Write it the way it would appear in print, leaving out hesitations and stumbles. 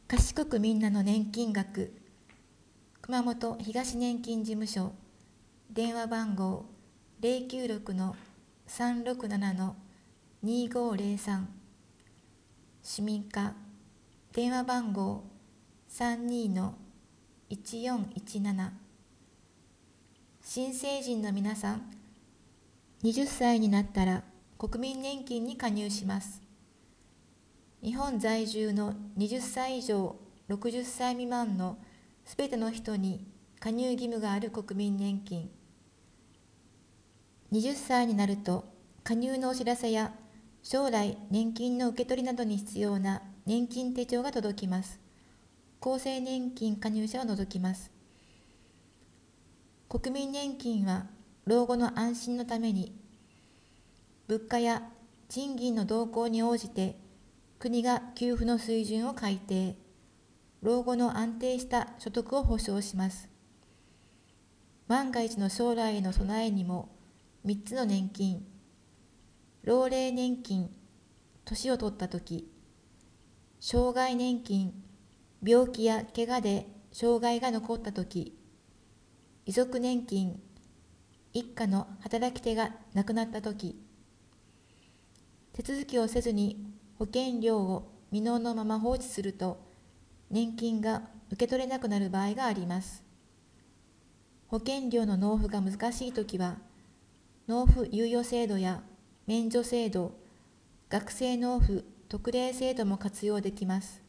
賢くみんなの年金額、熊本東年金事務所、電話番号096-367-2503、市民課、電話番号32-1417。新成人の皆さん、20歳になったら国民年金に加入します。日本在住の20歳以上60歳未満のすべての人に加入義務がある国民年金。20歳になると加入のお知らせや将来年金の受け取りなどに必要な年金手帳が届きます。厚生年金加入者を除きます。国民年金は老後の安心のために物価や賃金の動向に応じて国が給付の水準を改定、老後の安定した所得を保障します。万が一の将来への備えにも3つの年金、老齢年金、年を取ったとき、障害年金、病気や怪我で障害が残ったとき、遺族年金、一家の働き手が亡くなったとき、手続きをせずに保険料を未納のまま放置すると、年金が受け取れなくなる場合があります。保険料の納付が難しいときは、納付猶予制度や免除制度、学生納付特例制度も活用できます。